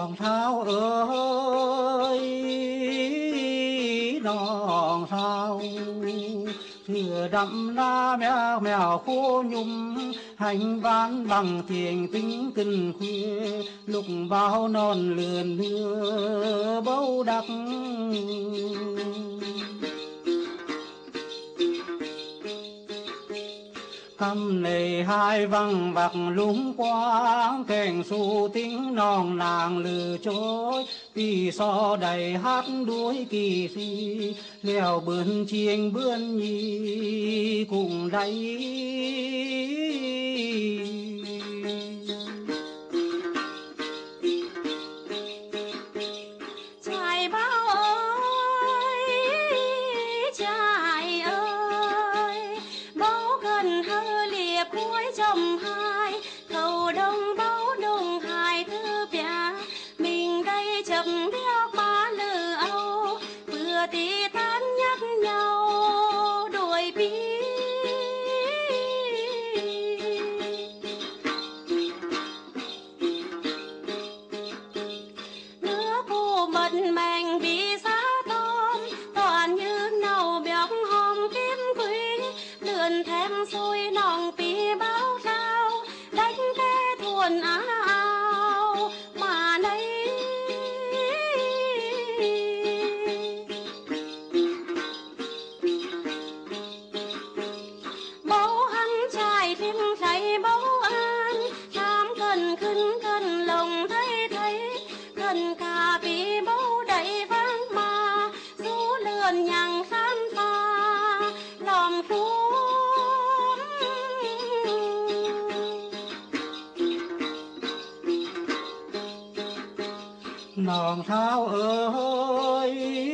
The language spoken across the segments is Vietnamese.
Nòng thao ơi nòng thao, thừa đậm na mèo mèo khô nhung, hành ván bằng thiền tính kinh khuya, lúc bao non lườn đưa bấu đặc. Căm này hai văng vặc lúng quáng, kèn su tiếng non nàng lừa chối, vì so đầy hát đuối kỳ si, leo bươn chiêng bươn nhi cùng đây. Nòng thao ơi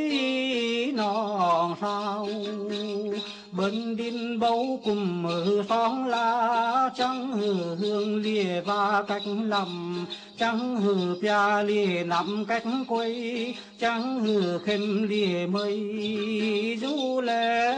nòng thao, bần đinh bấu cùng mở xóm lá, trắng hừ hương lìa và cách lầm, trắng hừ pia lìa nằm cách quay, trắng hừ khem lìa mây du lê.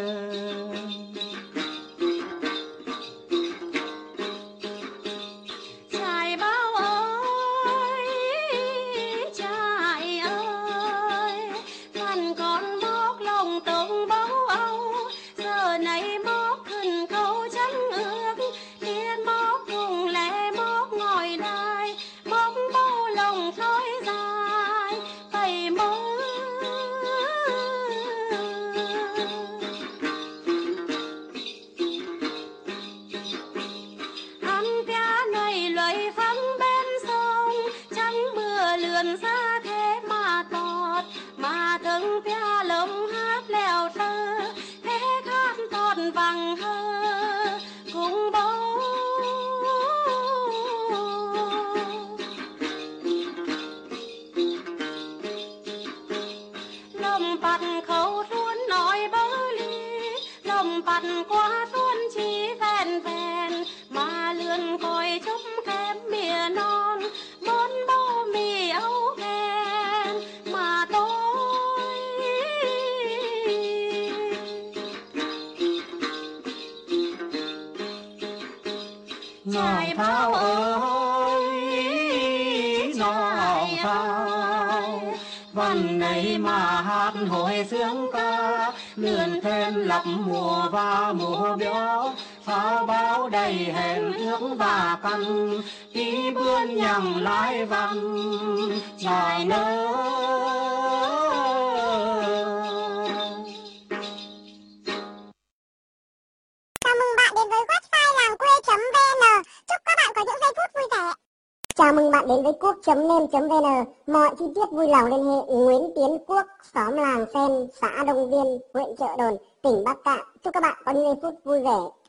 Nòng thao ơi nòng thao, văn này mà hát hồi sướng ca, lượn thêm lập mùa và mùa béo, pháo báo đầy hẹn ước và căn, tí bươn nhằng lái văn dài nơi. Chào mừng bạn đến với Quốc.nem.vn. Mọi chi tiết vui lòng liên hệ Nguyễn Tiến Quốc, xóm Làng Sen, xã Đông Viên, huyện Chợ Đồn, tỉnh Bắc Kạn. Chúc các bạn có những giây phút vui vẻ.